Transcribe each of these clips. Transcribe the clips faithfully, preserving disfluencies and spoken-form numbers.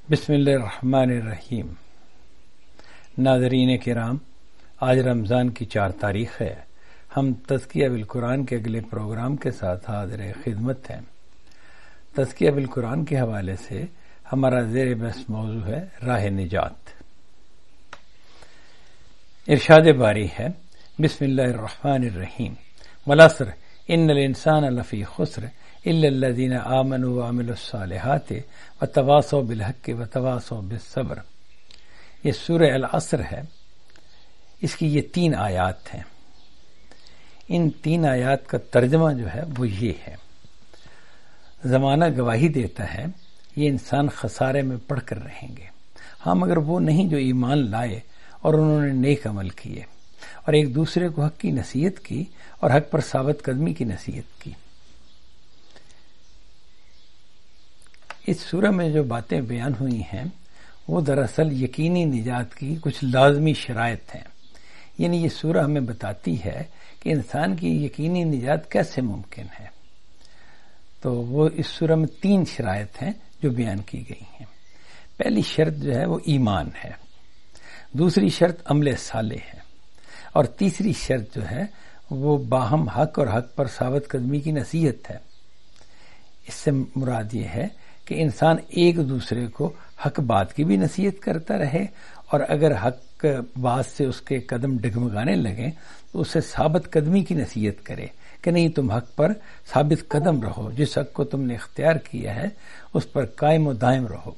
بسم اللہ الرحمن الرحیم۔ ناظرین کرام، آج رمضان کی چار تاریخ ہے۔ ہم تزکیہ بالقرآن کے اگلے پروگرام کے ساتھ حاضر خدمت ہیں۔ تزکیہ بالقرآن کے حوالے سے ہمارا زیر بحث موضوع ہے راہ نجات۔ ارشاد باری ہے، بسم اللہ الرحمن الرحیم، والعصر ان الانسان لفی خسر الا الذین آمنوا وعملوا الصالحات وتواصوا بالحق وتواصوا بالصبر۔ یہ سورہ العصر ہے، اس کی یہ تین آیات ہیں۔ ان تین آیات کا ترجمہ جو ہے وہ یہ ہے، زمانہ گواہی دیتا ہے یہ انسان خسارے میں پڑھ کر رہیں گے، ہاں مگر وہ نہیں جو ایمان لائے اور انہوں نے نیک عمل کیے اور ایک دوسرے کو حق کی نصیحت کی اور حق پر ثابت قدمی کی نصیحت کی۔ اس سورہ میں جو باتیں بیان ہوئی ہیں وہ دراصل یقینی نجات کی کچھ لازمی شرائط ہیں۔ یعنی یہ سورہ ہمیں بتاتی ہے کہ انسان کی یقینی نجات کیسے ممکن ہے۔ تو وہ اس سورہ میں تین شرائط ہیں جو بیان کی گئی ہیں۔ پہلی شرط جو ہے وہ ایمان ہے، دوسری شرط عمل صالح ہے، اور تیسری شرط جو ہے وہ باہم حق اور حق پر ثابت قدمی کی نصیحت ہے۔ اس سے مراد یہ ہے کہ انسان ایک دوسرے کو حق بات کی بھی نصیحت کرتا رہے، اور اگر حق بات سے اس کے قدم ڈگمگانے لگیں تو اسے ثابت قدمی کی نصیحت کرے کہ نہیں، تم حق پر ثابت قدم رہو، جس حق کو تم نے اختیار کیا ہے اس پر قائم و دائم رہو۔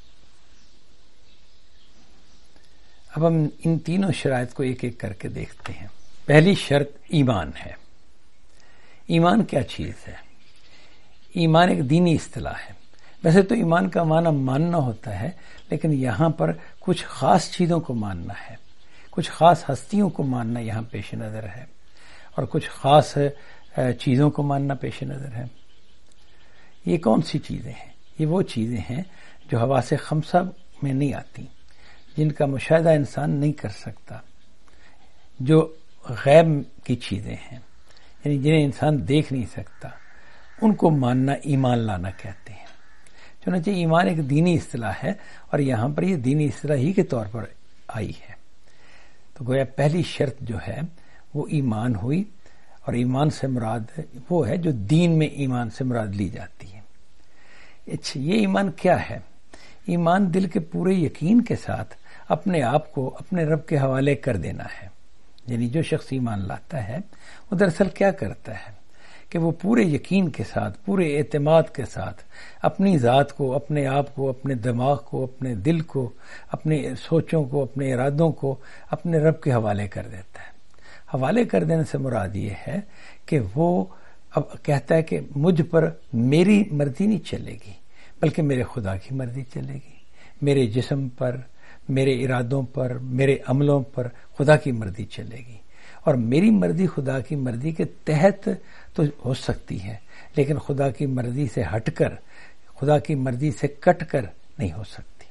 اب ہم ان تینوں شرائط کو ایک ایک کر کے دیکھتے ہیں۔ پہلی شرط ایمان ہے۔ ایمان کیا چیز ہے؟ ایمان ایک دینی اصطلاح ہے۔ ویسے تو ایمان کا معنی ماننا ہوتا ہے، لیکن یہاں پر کچھ خاص چیزوں کو ماننا ہے، کچھ خاص ہستیوں کو ماننا یہاں پیش نظر ہے، اور کچھ خاص چیزوں کو ماننا پیش نظر ہے۔ یہ کون سی چیزیں ہیں؟ یہ وہ چیزیں ہیں جو حواس خمسہ میں نہیں آتی، جن کا مشاہدہ انسان نہیں کر سکتا، جو غیب کی چیزیں ہیں، یعنی جنہیں انسان دیکھ نہیں سکتا، ان کو ماننا ایمان لانا کہتے ہیں۔ چنانچہ ایمان ایک دینی اصطلاح ہے، اور یہاں پر یہ دینی اصطلاح ہی کے طور پر آئی ہے۔ تو گویا پہلی شرط جو ہے وہ ایمان ہوئی، اور ایمان سے مراد وہ ہے جو دین میں ایمان سے مراد لی جاتی ہے۔ اچھا، یہ ایمان کیا ہے؟ ایمان دل کے پورے یقین کے ساتھ اپنے آپ کو اپنے رب کے حوالے کر دینا ہے۔ یعنی جو شخص ایمان لاتا ہے وہ دراصل کیا کرتا ہے کہ وہ پورے یقین کے ساتھ، پورے اعتماد کے ساتھ اپنی ذات کو، اپنے آپ کو، اپنے دماغ کو، اپنے دل کو، اپنے سوچوں کو، اپنے ارادوں کو اپنے رب کے حوالے کر دیتا ہے۔ حوالے کر دینے سے مراد یہ ہے کہ وہ اب کہتا ہے کہ مجھ پر میری مرضی نہیں چلے گی، بلکہ میرے خدا کی مرضی چلے گی۔ میرے جسم پر، میرے ارادوں پر، میرے عملوں پر خدا کی مرضی چلے گی، اور میری مرضی خدا کی مرضی کے تحت تو ہو سکتی ہے، لیکن خدا کی مرضی سے ہٹ کر، خدا کی مرضی سے کٹ کر نہیں ہو سکتی۔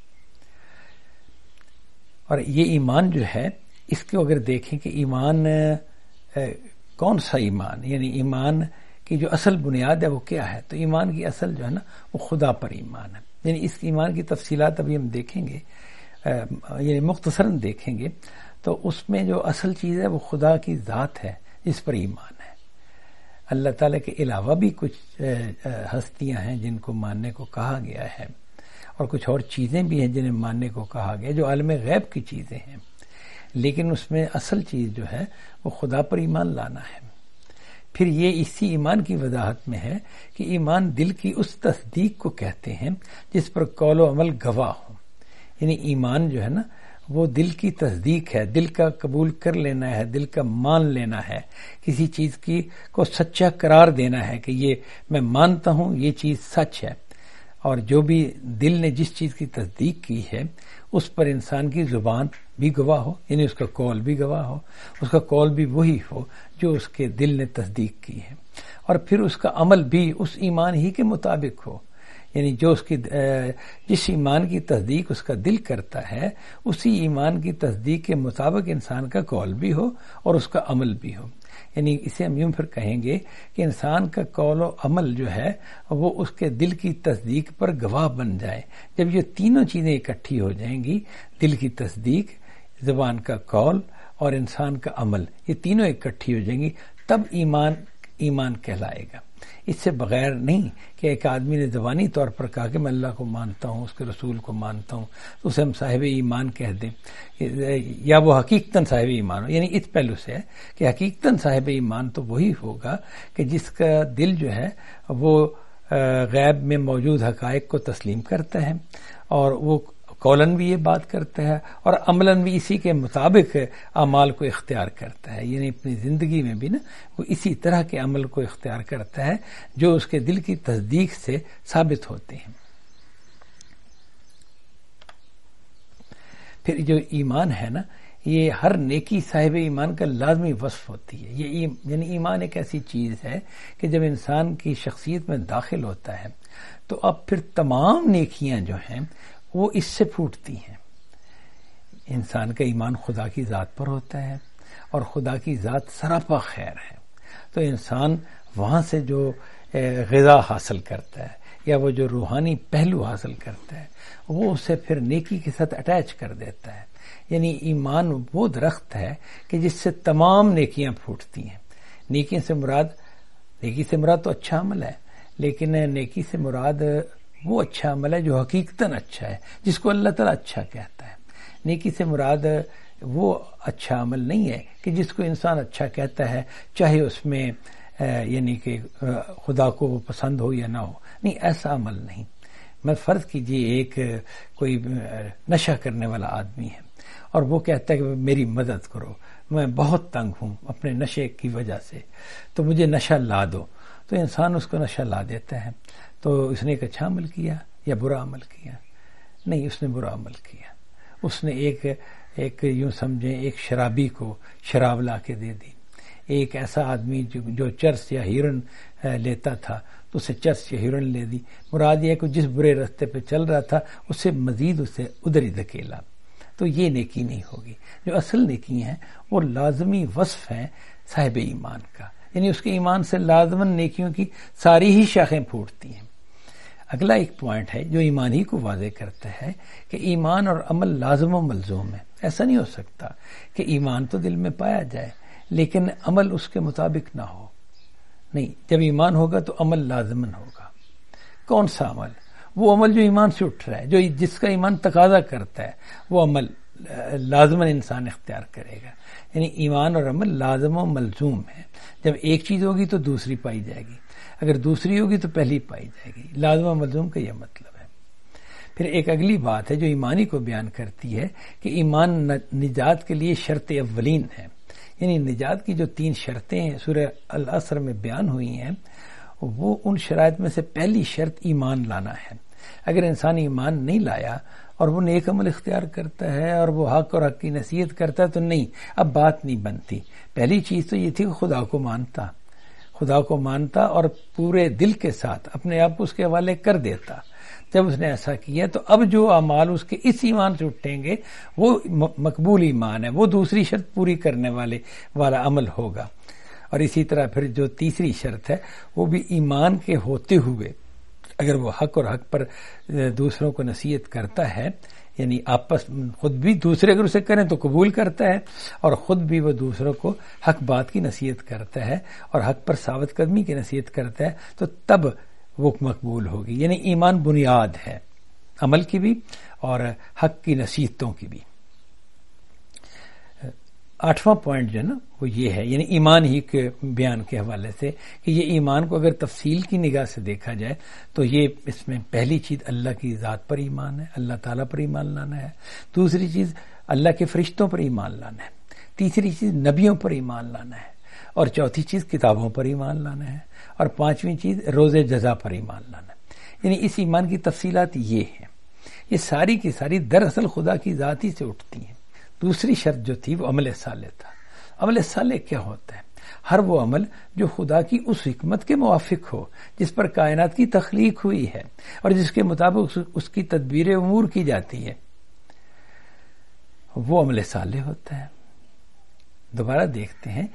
اور یہ ایمان جو ہے، اس کو اگر دیکھیں کہ ایمان کون سا ایمان، یعنی ایمان کی جو اصل بنیاد ہے وہ کیا ہے، تو ایمان کی اصل جو ہے نا وہ خدا پر ایمان ہے۔ یعنی اس ایمان کی تفصیلات ابھی ہم دیکھیں گے، یعنی مختصراً دیکھیں گے، تو اس میں جو اصل چیز ہے وہ خدا کی ذات ہے جس پر ایمان ہے۔ اللہ تعالیٰ کے علاوہ بھی کچھ ہستیاں ہیں جن کو ماننے کو کہا گیا ہے، اور کچھ اور چیزیں بھی ہیں جنہیں ماننے کو کہا گیا جو عالم غیب کی چیزیں ہیں، لیکن اس میں اصل چیز جو ہے وہ خدا پر ایمان لانا ہے۔ پھر یہ اسی ایمان کی وضاحت میں ہے کہ ایمان دل کی اس تصدیق کو کہتے ہیں جس پر قول و عمل گواہ ہو۔ یعنی ایمان جو ہے نا وہ دل کی تصدیق ہے، دل کا قبول کر لینا ہے، دل کا مان لینا ہے، کسی چیز کی کو سچا قرار دینا ہے کہ یہ میں مانتا ہوں، یہ چیز سچ ہے، اور جو بھی دل نے جس چیز کی تصدیق کی ہے اس پر انسان کی زبان بھی گواہ ہو، یعنی اس کا قول بھی گواہ ہو، اس کا قول بھی وہی ہو جو اس کے دل نے تصدیق کی ہے، اور پھر اس کا عمل بھی اس ایمان ہی کے مطابق ہو۔ یعنی جو اس کی جس ایمان کی تصدیق اس کا دل کرتا ہے، اسی ایمان کی تصدیق کے مطابق انسان کا قول بھی ہو اور اس کا عمل بھی ہو۔ یعنی اسے ہم یوں پھر کہیں گے کہ انسان کا قول و عمل جو ہے وہ اس کے دل کی تصدیق پر گواہ بن جائے. جب یہ تینوں چیزیں اکٹھی ہو جائیں گی، دل کی تصدیق، زبان کا قول اور انسان کا عمل، یہ تینوں اکٹھی ہو جائیں گی، تب ایمان ایمان کہلائے گا. اس سے بغیر نہیں کہ ایک آدمی نے زبانی طور پر کہا کہ میں اللہ کو مانتا ہوں، اس کے رسول کو مانتا ہوں، تو اسے ہم صاحب ایمان کہہ دیں، یا وہ حقیقتاً صاحب ایمان ہو. یعنی اس پہلو سے ہے کہ حقیقتاً صاحب ایمان تو وہی ہوگا کہ جس کا دل جو ہے وہ غیب میں موجود حقائق کو تسلیم کرتا ہے، اور وہ قولاً بھی یہ بات کرتا ہے اور عملاً بھی اسی کے مطابق اعمال کو اختیار کرتا ہے. یعنی اپنی زندگی میں بھی نا وہ اسی طرح کے عمل کو اختیار کرتا ہے جو اس کے دل کی تصدیق سے ثابت ہوتے ہیں. پھر جو ایمان ہے نا، یہ ہر نیکی صاحب ایمان کا لازمی وصف ہوتی ہے. یہ یعنی ایمان ایک ایسی چیز ہے کہ جب انسان کی شخصیت میں داخل ہوتا ہے تو اب پھر تمام نیکیاں جو ہیں وہ اس سے پھوٹتی ہیں. انسان کا ایمان خدا کی ذات پر ہوتا ہے اور خدا کی ذات سراپا خیر ہے، تو انسان وہاں سے جو غذا حاصل کرتا ہے یا وہ جو روحانی پہلو حاصل کرتا ہے وہ اسے پھر نیکی کے ساتھ اٹیچ کر دیتا ہے. یعنی ایمان وہ درخت ہے کہ جس سے تمام نیکیاں پھوٹتی ہیں. نیکی سے مراد نیکی سے مراد تو اچھا عمل ہے، لیکن نیکی سے مراد وہ اچھا عمل ہے جو حقیقتاً اچھا ہے، جس کو اللہ تعالیٰ اچھا کہتا ہے. نیکی سے مراد وہ اچھا عمل نہیں ہے کہ جس کو انسان اچھا کہتا ہے چاہے اس میں یعنی کہ خدا کو وہ پسند ہو یا نہ ہو. نہیں، ایسا عمل نہیں. میں فرض کیجئے ایک کوئی نشہ کرنے والا آدمی ہے اور وہ کہتا ہے کہ میری مدد کرو، میں بہت تنگ ہوں اپنے نشے کی وجہ سے، تو مجھے نشہ لا دو. تو انسان اس کو نشہ لا دیتا ہے. تو اس نے ایک اچھا عمل کیا یا برا عمل کیا؟ نہیں، اس نے برا عمل کیا. اس نے ایک ایک یوں سمجھیں ایک شرابی کو شراب لا کے دے دی. ایک ایسا آدمی جو جو چرس یا ہیرن لیتا تھا تو اسے چرس یا ہیرن لے دی. مراد یہ ہے کہ جس برے راستے پہ چل رہا تھا اس سے مزید اسے ادھر ہی دھکیلا. تو یہ نیکی نہیں ہوگی. جو اصل نیکی ہیں وہ لازمی وصف ہیں صاحب ایمان کا، یعنی اس کے ایمان سے لازماً نیکیوں کی ساری ہی شاخیں پھوٹتی ہیں. اگلا ایک پوائنٹ ہے جو ایمان ہی کو واضح کرتا ہے کہ ایمان اور عمل لازم و ملزوم ہے. ایسا نہیں ہو سکتا کہ ایمان تو دل میں پایا جائے لیکن عمل اس کے مطابق نہ ہو. نہیں، جب ایمان ہوگا تو عمل لازماً ہوگا. کون سا عمل؟ وہ عمل جو ایمان سے اٹھ رہا ہے، جو جس کا ایمان تقاضا کرتا ہے، وہ عمل لازماً انسان اختیار کرے گا. یعنی ایمان اور عمل لازم و ملزوم ہے. جب ایک چیز ہوگی تو دوسری پائی جائے گی، اگر دوسری ہوگی تو پہلی پائی جائے گی. لازم و ملزوم کا یہ مطلب ہے. پھر ایک اگلی بات ہے جو ایمانی کو بیان کرتی ہے کہ ایمان نجات کے لیے شرط اولین ہے. یعنی نجات کی جو تین شرطیں ہیں سورہ العصر میں بیان ہوئی ہیں، وہ ان شرائط میں سے پہلی شرط ایمان لانا ہے. اگر انسان ایمان نہیں لایا اور وہ نیک عمل اختیار کرتا ہے اور وہ حق اور حق کی نصیحت کرتا ہے تو نہیں، اب بات نہیں بنتی. پہلی چیز تو یہ تھی کہ خدا کو مانتا خدا کو مانتا اور پورے دل کے ساتھ اپنے آپ کو اس کے حوالے کر دیتا. جب اس نے ایسا کیا تو اب جو اعمال اس کے اس ایمان سے اٹھیں گے وہ مقبول ایمان ہے، وہ دوسری شرط پوری کرنے والے والا عمل ہوگا. اور اسی طرح پھر جو تیسری شرط ہے وہ بھی ایمان کے ہوتے ہوئے اگر وہ حق اور حق پر دوسروں کو نصیحت کرتا ہے، یعنی آپس خود بھی دوسرے اگر اسے کریں تو قبول کرتا ہے اور خود بھی وہ دوسروں کو حق بات کی نصیحت کرتا ہے اور حق پر ثابت قدمی کی نصیحت کرتا ہے، تو تب وہ مقبول ہوگی. یعنی ایمان بنیاد ہے عمل کی بھی اور حق کی نصیحتوں کی بھی. آٹھواں پوائنٹ جو ہے نا وہ یہ ہے، یعنی ایمان ہی کے بیان کے حوالے سے کہ یہ ایمان کو اگر تفصیل کی نگاہ سے دیکھا جائے تو یہ اس میں پہلی چیز اللہ کی ذات پر ایمان ہے، اللہ تعالیٰ پر ایمان لانا ہے. دوسری چیز اللہ کے فرشتوں پر ایمان لانا ہے. تیسری چیز نبیوں پر ایمان لانا ہے. اور چوتھی چیز کتابوں پر ایمان لانا ہے. اور پانچویں چیز روز جزا پر ایمان لانا ہے. یعنی اس ایمان کی تفصیلات یہ ہیں. یہ ساری کی ساری دراصل خدا کی ذات ہی سے اٹھتی ہیں. دوسری شرط جو تھی وہ عمل صالح تھا. عمل صالح کیا ہوتا ہے؟ ہر وہ عمل جو خدا کی اس حکمت کے موافق ہو جس پر کائنات کی تخلیق ہوئی ہے اور جس کے مطابق اس کی تدبیر امور کی جاتی ہے، وہ عمل صالح ہوتا ہے. دوبارہ دیکھتے ہیں،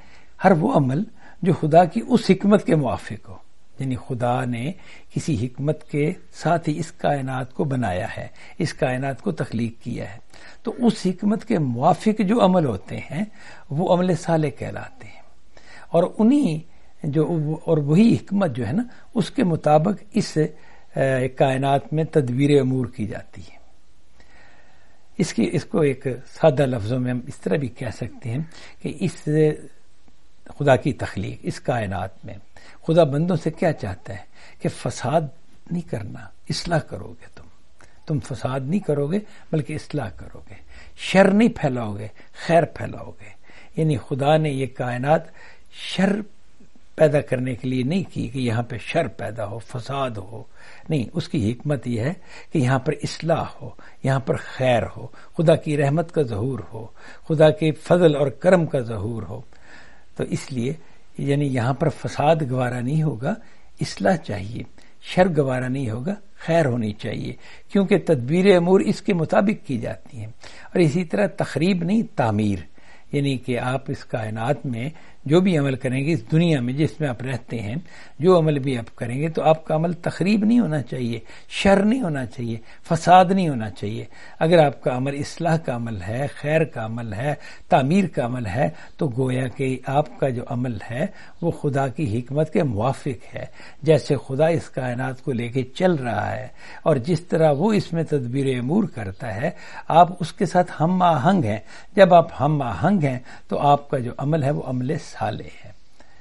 ہر وہ عمل جو خدا کی اس حکمت کے موافق ہو، یعنی خدا نے کسی حکمت کے ساتھ ہی اس کائنات کو بنایا ہے، اس کائنات کو تخلیق کیا ہے، تو اس حکمت کے موافق جو عمل ہوتے ہیں وہ عمل صالح کہلاتے ہیں، اور انہی جو اور وہی حکمت جو ہے نا اس کے مطابق اس کائنات میں تدبیر امور کی جاتی ہے۔ اس کی اس کو ایک سادہ لفظوں میں ہم اس طرح بھی کہہ سکتے ہیں کہ اس خدا کی تخلیق، اس کائنات میں خدا بندوں سے کیا چاہتا ہے کہ فساد نہیں کرنا، اصلاح کرو گے، تم تم فساد نہیں کرو گے بلکہ اصلاح کرو گے، شر نہیں پھیلاؤ گے، خیر پھیلاؤ گے۔ یعنی خدا نے یہ کائنات شر پیدا کرنے کے لیے نہیں کی کہ یہاں پہ شر پیدا ہو، فساد ہو، نہیں، اس کی حکمت یہ ہے کہ یہاں پر اصلاح ہو، یہاں پر خیر ہو، خدا کی رحمت کا ظہور ہو، خدا کے فضل اور کرم کا ظہور ہو۔ تو اس لیے یعنی یہاں پر فساد گوارا نہیں ہوگا، اصلاح چاہیے، شر گوارا نہیں ہوگا، خیر ہونی چاہیے، کیونکہ تدبیر امور اس کے مطابق کی جاتی ہیں۔ اور اسی طرح تخریب نہیں، تعمیر، یعنی کہ آپ اس کائنات میں جو بھی عمل کریں گے، اس دنیا میں جس میں آپ رہتے ہیں، جو عمل بھی آپ کریں گے تو آپ کا عمل تخریب نہیں ہونا چاہیے، شر نہیں ہونا چاہیے، فساد نہیں ہونا چاہیے۔ اگر آپ کا عمل اصلاح کا عمل ہے، خیر کا عمل ہے، تعمیر کا عمل ہے، تو گویا کہ آپ کا جو عمل ہے وہ خدا کی حکمت کے موافق ہے، جیسے خدا اس کائنات کو لے کے چل رہا ہے اور جس طرح وہ اس میں تدبیر امور کرتا ہے، آپ اس کے ساتھ ہم آہنگ ہیں۔ جب آپ ہم آہنگ ہیں تو آپ کا جو عمل ہے وہ عمل صالح ہے۔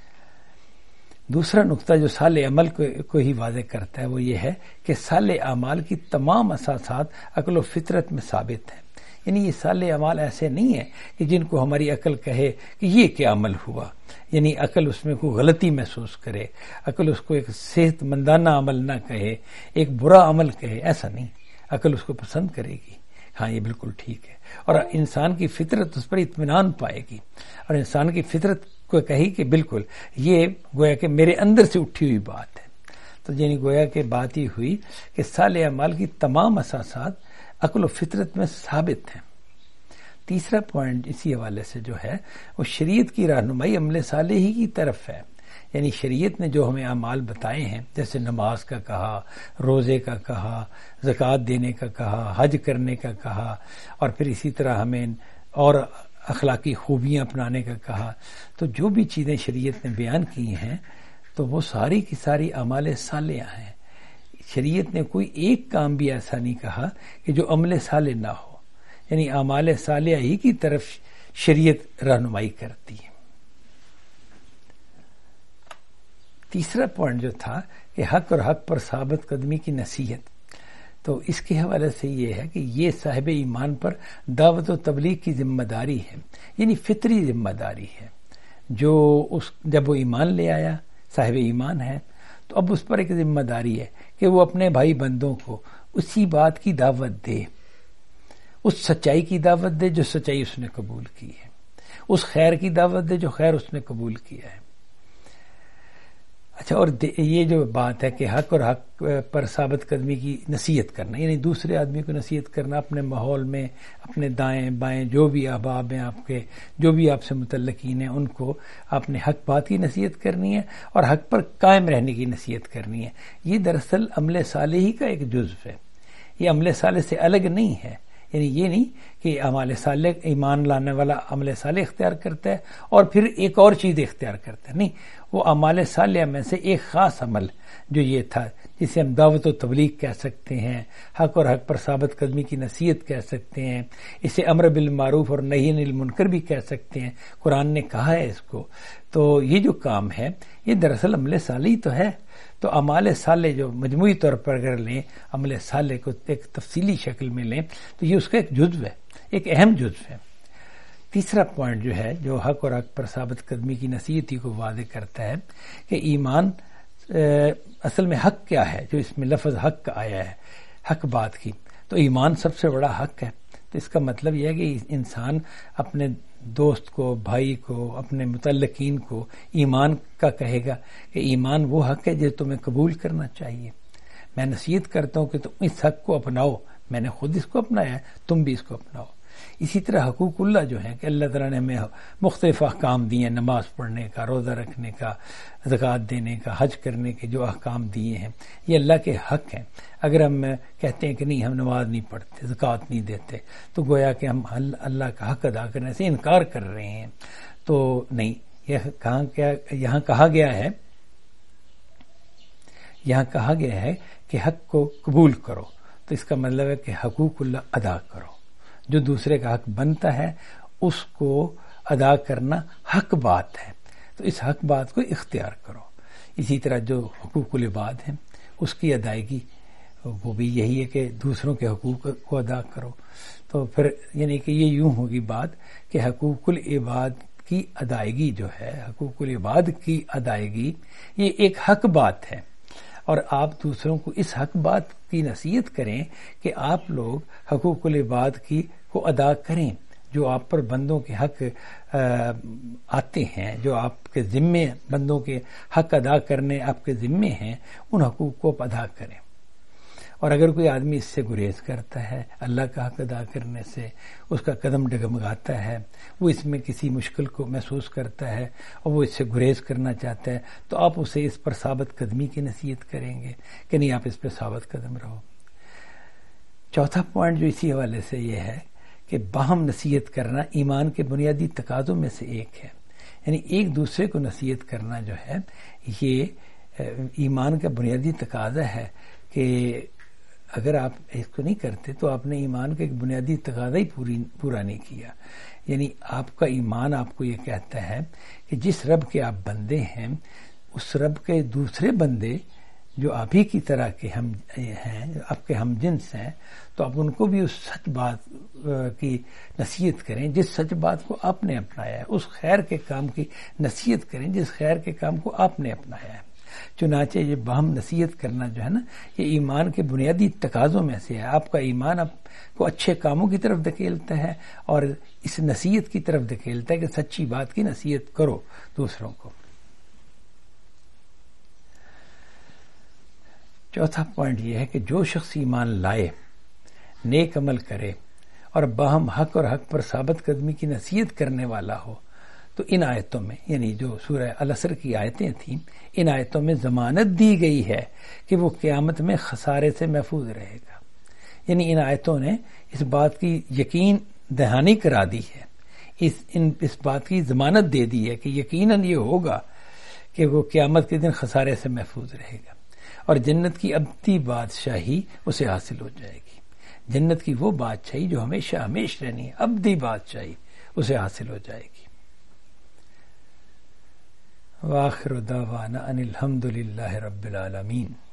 دوسرا نقطہ جو صالح عمل کو ہی واضح کرتا ہے وہ یہ ہے کہ صالح اعمال کی تمام اساسات عقل و فطرت میں ثابت ہیں۔ یعنی یہ صالح اعمال ایسے نہیں ہیں کہ جن کو ہماری عقل کہے کہ یہ کیا عمل ہوا، یعنی عقل اس میں کوئی غلطی محسوس کرے، عقل اس کو ایک صحت مندانہ عمل نہ کہے، ایک برا عمل کہے، ایسا نہیں، عقل اس کو پسند کرے گی، ہاں یہ بالکل ٹھیک ہے، اور انسان کی فطرت اس پر اطمینان پائے گی، اور انسان کی فطرت کو کہی کہ بالکل یہ گویا کہ میرے اندر سے اٹھی ہوئی بات ہے۔ تو یعنی گویا کہ بات ہی ہوئی کہ صالح اعمال کی تمام اساسات عقل و فطرت میں ثابت ہیں۔ تیسرا پوائنٹ اسی حوالے سے جو ہے وہ شریعت کی رہنمائی عمل صالح ہی کی طرف ہے، یعنی شریعت نے جو ہمیں اعمال بتائے ہیں، جیسے نماز کا کہا، روزے کا کہا، زکوٰۃ دینے کا کہا، حج کرنے کا کہا، اور پھر اسی طرح ہمیں اور اخلاقی خوبیاں اپنانے کا کہا، تو جو بھی چیزیں شریعت نے بیان کی ہیں تو وہ ساری کی ساری اعمال صالحہ ہیں۔ شریعت نے کوئی ایک کام بھی ایسا نہیں کہا کہ جو عمل صالح نہ ہو، یعنی اعمال صالحہ ہی کی طرف شریعت رہنمائی کرتی ہے۔ تیسرا پوائنٹ جو تھا کہ حق اور حق پر ثابت قدمی کی نصیحت، تو اس کے حوالے سے یہ ہے کہ یہ صاحب ایمان پر دعوت و تبلیغ کی ذمہ داری ہے، یعنی فطری ذمہ داری ہے۔ جو اس جب وہ ایمان لے آیا، صاحب ایمان ہے، تو اب اس پر ایک ذمہ داری ہے کہ وہ اپنے بھائی بندوں کو اسی بات کی دعوت دے، اس سچائی کی دعوت دے جو سچائی اس نے قبول کی ہے، اس خیر کی دعوت دے جو خیر اس نے قبول کیا ہے۔ اچھا، اور یہ جو بات ہے کہ حق اور حق پر ثابت قدمی کی نصیحت کرنا، یعنی دوسرے آدمی کو نصیحت کرنا، اپنے ماحول میں، اپنے دائیں بائیں جو بھی احباب ہیں آپ کے، جو بھی آپ سے متعلقین ہیں، ان کو آپ نے حق بات کی نصیحت کرنی ہے اور حق پر قائم رہنے کی نصیحت کرنی ہے۔ یہ دراصل عمل صالح ہی کا ایک جزو ہے، یہ عمل صالح سے الگ نہیں ہے۔ یعنی یہ نہیں کہ عمل صالح ایمان لانے والا عمل صالح اختیار کرتا ہے اور پھر ایک اور چیز اختیار کرتا ہے، نہیں، وہ اعمال صالحہ میں سے ایک خاص عمل جو یہ تھا، جسے ہم دعوت و تبلیغ کہہ سکتے ہیں، حق اور حق پر ثابت قدمی کی نصیحت کہہ سکتے ہیں، اسے امر بالمعروف اور نہی عن المنکر بھی کہہ سکتے ہیں، قرآن نے کہا ہے اس کو۔ تو یہ جو کام ہے یہ دراصل عمل صالح تو ہے۔ تو اعمال صالح جو مجموعی طور پر اگر لیں، عمل صالح کو ایک تفصیلی شکل میں لیں تو یہ اس کا ایک جزو ہے، ایک اہم جزو ہے۔ تیسرا پوائنٹ جو ہے جو حق اور حق پر ثابت قدمی کی نصیحت کو واضح کرتا ہے کہ ایمان اصل میں حق کیا ہے، جو اس میں لفظ حق کا آیا ہے، حق بات کی، تو ایمان سب سے بڑا حق ہے۔ تو اس کا مطلب یہ ہے کہ انسان اپنے دوست کو، بھائی کو، اپنے متعلقین کو ایمان کا کہے گا کہ ایمان وہ حق ہے جو تمہیں قبول کرنا چاہیے۔ میں نصیحت کرتا ہوں کہ تم اس حق کو اپناؤ، میں نے خود اس کو اپنایا ہے، تم بھی اس کو اپناؤ۔ اسی طرح حقوق اللہ جو ہیں کہ اللہ تعالیٰ نے ہمیں مختلف احکام دیے ہیں، نماز پڑھنے کا، روزہ رکھنے کا، زکوٰۃ دینے کا، حج کرنے کے جو احکام دیے ہیں، یہ اللہ کے حق ہیں۔ اگر ہم کہتے ہیں کہ نہیں ہم نماز نہیں پڑھتے، زکوٰۃ نہیں دیتے، تو گویا کہ ہم اللہ کا حق ادا کرنے سے انکار کر رہے ہیں۔ تو نہیں، یہ کہاں کیا یہاں کہا گیا ہے یہاں کہا گیا ہے کہ حق کو قبول کرو، تو اس کا مطلب ہے کہ حقوق اللہ ادا کرو۔ جو دوسرے کا حق بنتا ہے اس کو ادا کرنا حق بات ہے، تو اس حق بات کو اختیار کرو۔ اسی طرح جو حقوق العباد ہیں اس کی ادائیگی وہ بھی یہی ہے کہ دوسروں کے حقوق کو ادا کرو۔ تو پھر یعنی کہ یہ یوں ہوگی بات کہ حقوق العباد کی ادائیگی جو ہے، حقوق العباد کی ادائیگی یہ ایک حق بات ہے، اور آپ دوسروں کو اس حق بات کی نصیحت کریں کہ آپ لوگ حقوق العباد کی کو ادا کریں، جو آپ پر بندوں کے حق آتے ہیں، جو آپ کے ذمے بندوں کے حق ادا کرنے آپ کے ذمے ہیں، ان حقوق کو آپ ادا کریں۔ اور اگر کوئی آدمی اس سے گریز کرتا ہے، اللہ کا حق ادا کرنے سے اس کا قدم ڈگمگاتا ہے، وہ اس میں کسی مشکل کو محسوس کرتا ہے اور وہ اس سے گریز کرنا چاہتا ہے، تو آپ اسے اس پر ثابت قدمی کی نصیحت کریں گے کہ نہیں آپ اس پہ ثابت قدم رہو۔ چوتھا پوائنٹ جو اسی حوالے سے یہ ہے کہ باہم نصیحت کرنا ایمان کے بنیادی تقاضوں میں سے ایک ہے، یعنی ایک دوسرے کو نصیحت کرنا جو ہے یہ ایمان کا بنیادی تقاضا ہے کہ اگر آپ اس کو نہیں کرتے تو آپ نے ایمان کا ایک بنیادی تقاضا ہی پوری پورا نہیں کیا۔ یعنی آپ کا ایمان آپ کو یہ کہتا ہے کہ جس رب کے آپ بندے ہیں اس رب کے دوسرے بندے جو آپ ہی کی طرح کے ہم ہیں، آپ کے ہم جنس ہیں، تو آپ ان کو بھی اس سچ بات کی نصیحت کریں جس سچ بات کو آپ نے اپنایا ہے، اس خیر کے کام کی نصیحت کریں جس خیر کے کام کو آپ نے اپنایا ہے۔ چنانچہ یہ باہم نصیحت کرنا جو ہے نا، یہ ایمان کے بنیادی تقاضوں میں سے ہے۔ آپ کا ایمان آپ کو اچھے کاموں کی طرف دھکیلتا ہے اور اس نصیحت کی طرف دھکیلتا ہے کہ سچی بات کی نصیحت کرو دوسروں کو۔ چوتھا پوائنٹ یہ ہے کہ جو شخص ایمان لائے، نیک عمل کرے اور باہم حق اور حق پر ثابت قدمی کی نصیحت کرنے والا ہو، تو ان آیتوں میں یعنی جو سورہ العصر کی آیتیں تھیں، ان آیتوں میں ضمانت دی گئی ہے کہ وہ قیامت میں خسارے سے محفوظ رہے گا۔ یعنی ان آیتوں نے اس بات کی یقین دہانی کرا دی ہے، اس ان اس بات کی ضمانت دے دی ہے کہ یقیناً یہ ہوگا کہ وہ قیامت کے دن خسارے سے محفوظ رہے گا اور جنت کی ابدی بادشاہی اسے حاصل ہو جائے گی۔ جنت کی وہ بادشاہی جو ہمیشہ ہمیشہ رہنی ہے، ابدی بادشاہی اسے حاصل ہو جائے گی۔ وآخر دعوانا ان الحمد للہ رب العالمین۔